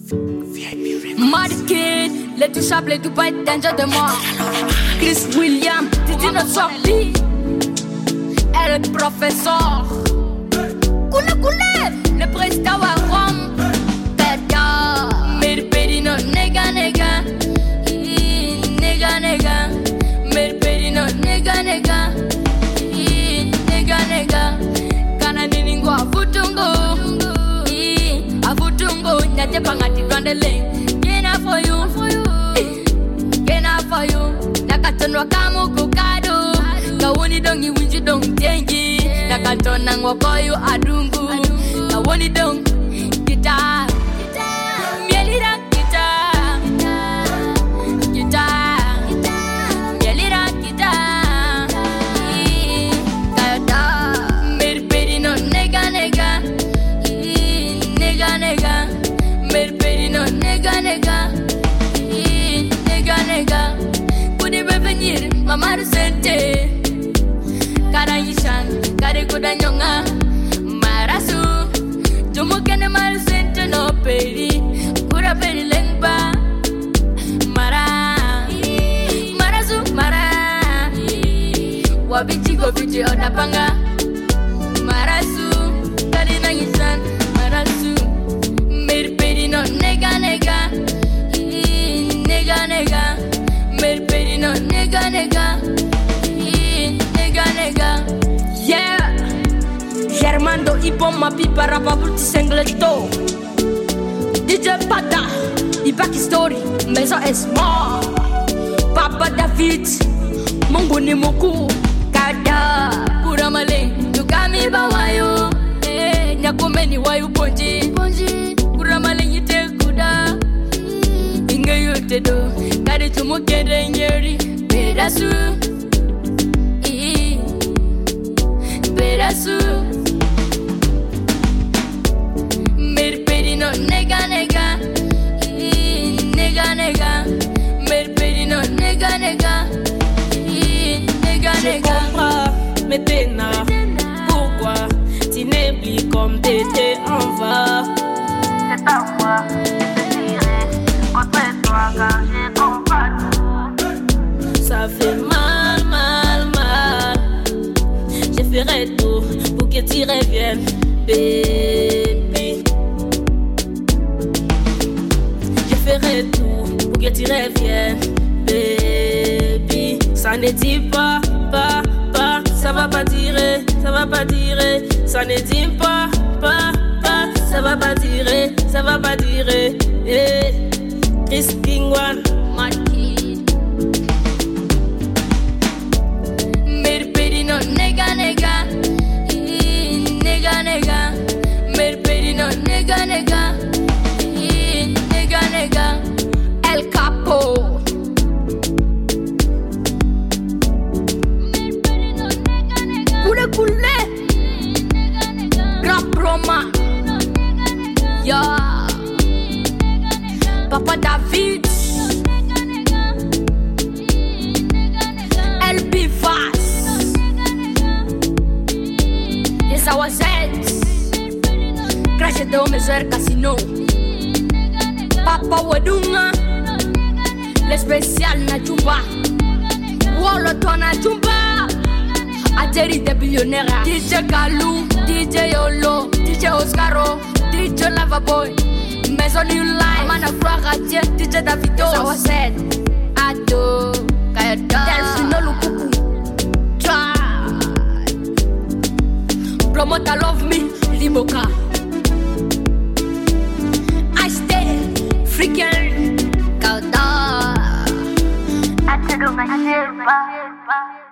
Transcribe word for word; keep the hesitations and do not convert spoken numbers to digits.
Mad Kid, les touchables, les Dubaï, danger de moi. Chris William, Titi notre sortie. Elle est professeur. Koulé koulé, le président à Rome. Peda, mer perino, nega nega. Nega nega, mer perino, nega nega. Nega nega, kana niningo afutungo. Afutungo, nyate pangati randele. Gena for you, gena for you. Nakatonwa kamu kukado. Kawoni dongi winji dong tengi. Nakatona ngokoyo adungu. Kawoni dong guitar. Mielira guitar. Guitar. Mielira guitar. Kayota. Merperino nega nega. Nega nega. Merperino nega nega. Nega nega. Kudi revenir mama sente. Karayishan, kare kudanyonga marasu. Jumukene marsente no peri. Kura peri lengba. Mara. Marasu mara. Wabichi go bichi odapanga. Marasu. Kare nayishan marasu. Mer peri no nega nega. Nega nega. Mer peri no nega nega. Yeah, Germando Ibon ma pipa rapa bulti sengleto. D J Pata, Ibaki Story, Maison Esma. Papa David, Mongoni Moku, Kada, Kuramale, Tukami Bawayo, eh, Nyakomeni Wayu Ponji, Ponji, Kuramale Yite Kuda, Inge Yotedo, Kade Tumukere Nyeri, Pedasu. Mer perino nega nega. Nega nega. Mer perino nega nega. Nega nega. Je comprends, mais Téna, pourquoi tu n'oublies comme t'étais en va? C'est à moi de te tirer contre toi car j'ai compris. Ça fait mal, mal, mal. Je ferai tout pour que tu reviennes, baby. Je ferai tout pour que tu reviennes, baby. Ça ne dit pas, pas, pas. Ça va pas tirer, ça va pas tirer. Ça ne dit pas, pas, pas. Ça va pas tirer, ça va pas tirer. Hey, Chris Kingwan, Mad Kid. Mer perino nega nega. Nega nega. Mer perino nega nega. Nega nega. El Capo. Koulé koulé. Grand Broma. Yeah. Papa David. El Bivas. Yes, I was it. Crash de Omezer Casino. Papa Wadunga. Le spécial na Jumba. Wolo tona Jumba. Ateri de billionnaire. D J Galou. D J Yolo. D J Oscaro. D J Lavaboy. Maison New Life. Mana Flora Dieu. D J Davido. Yes, I was it. Ado. Kayada. Delphine Lukuku. Try. Promoter Love Me. Limoka. I stay. Freaking. Kauda. Ate do ma